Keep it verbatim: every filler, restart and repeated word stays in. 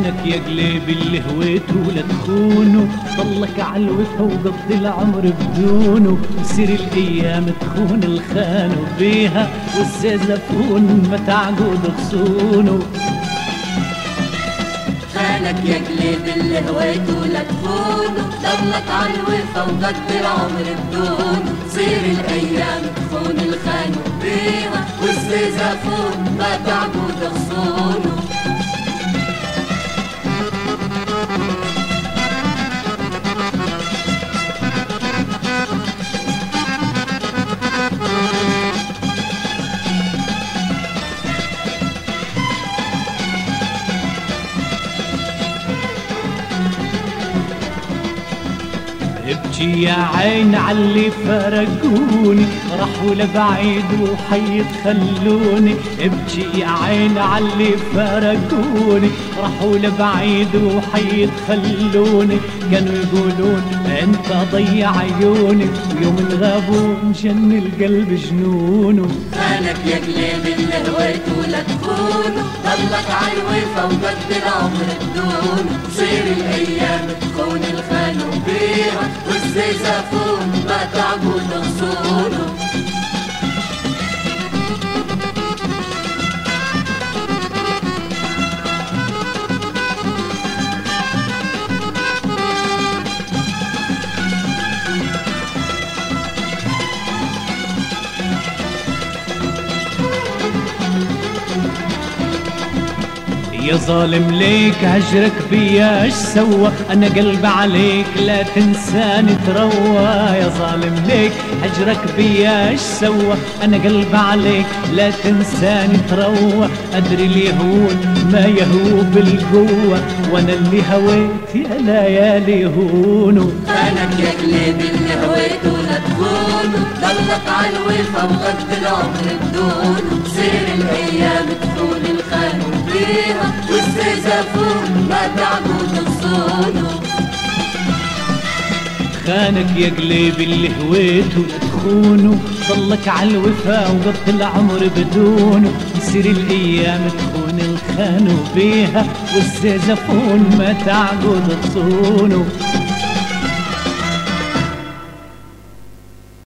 خانك يا قليبي اللي هويته لا تخونه، ضلك عالوفا وقضي العمر بدونه، يصير الايام تخون الخان وبيها والزيزفون ما تعقود تصونه. خانك يا قليبي اللي هويته لا تخونه، ضلك عالوفا وقضي العمر بدونه، تصير الايام تخون الخان وبيها والزيزفون ما تعقود تصونه. ابكي يا عين عاللي فرقوني، راحوا لبعيد وحي تخلوني. ابكي يا عين عاللي فرقوني، راحوا لبعيد وحي تخلوني. كانوا يقولون انت ضيع عيوني، ويوم غابوا جن القلب جنونه. خانك يا قليبي اللي هويته لا تخونه، ضلك عالوفا وقد العمر بدونه، تصير الايام تخون الخان وبيها والزيزفون ما تعقود تصونه. يا ظالم ليك هجرك بيا اش سوى، انا قلب عليك لا تنساني تروى. يا ظالم ليك هجرك بيا اش سوى، انا قلب عليك لا تنساني تروى. ادري اليهون ما يهو بالقوة، وانا اللي هويت يا ليالي هونو. خانك يا قليبي اللي هويته لا تخونه، ضلك عالوفا وقد العمر بدونه، تصير الايام تخون الخان وبيها والزيزفون ما تعقود تصونه. خانك يا قليبي اللي هويته لا تخونه، ضلك عالوفا وقضي العمر بدونه، يصير الايام تخون الخان وبيها والزيزفون ما تعقود تصونه.